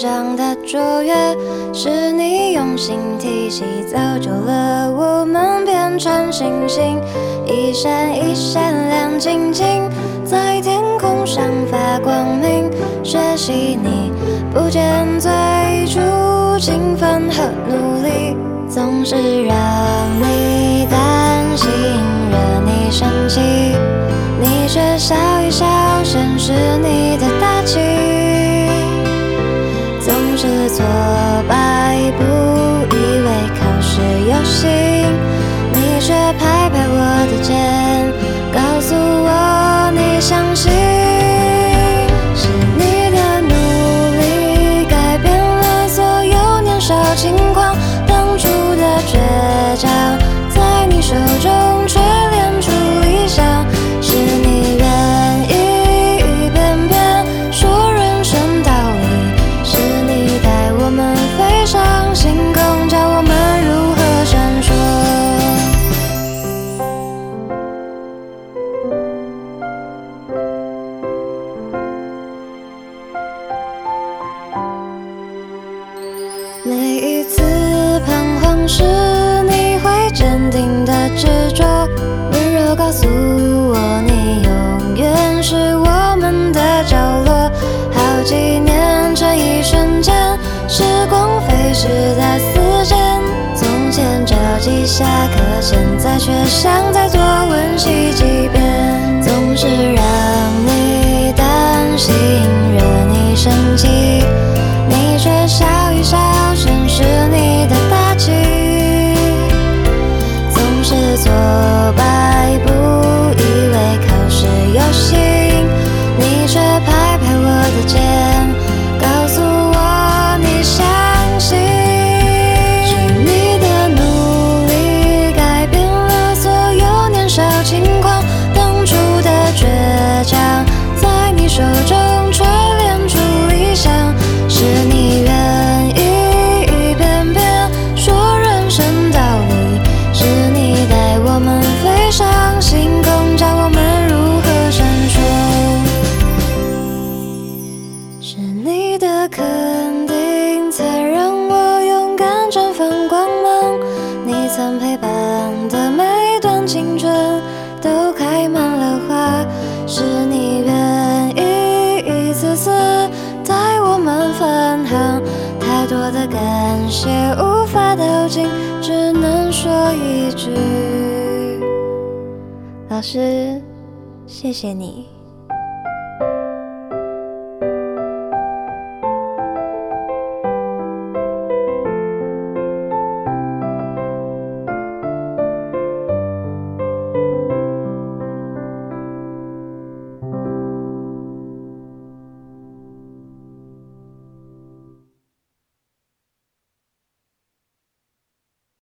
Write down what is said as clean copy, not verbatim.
长的卓越，是你用心提携，造就了我们变成星星，一闪一闪亮晶晶，在天空上发光明。学习你不见最初勤奋和努力，总是让你担心，惹你生气，你却笑一笑，显示你的大气。总是挫败，不以为考试有心，你却拍拍我的肩，告诉我你相信。是你的努力改变了所有年少轻狂，当初的倔强在你手中锤炼出理想。是你愿意一遍遍说人生道理，是你带我们飞上星空，教我们如何闪烁。每一次彷徨时，你会坚定的执着，温柔告诉我你永远是我们的角落。好几年这一瞬间，时光飞逝在丝间，从前着急下课，现在却想再多温习几遍。总是让你担心，惹你生气，你却笑一笑，显示你的大气。总是挫败，不以为考试有心，你却拍拍我的肩，告诉我你相信。是你的努力改变了所有年少轻狂，当初的倔强在你手中锤炼出理想。是你愿意一遍遍说人生道理，是你带我们飞上星空，教我们如何闪烁。是你的肯定才让我勇敢绽放光芒，你曾陪伴的每段青春都开满了花。是你愿意一次次带我们分航，太多的感谢无法道尽，只能说一句，老师，谢谢你。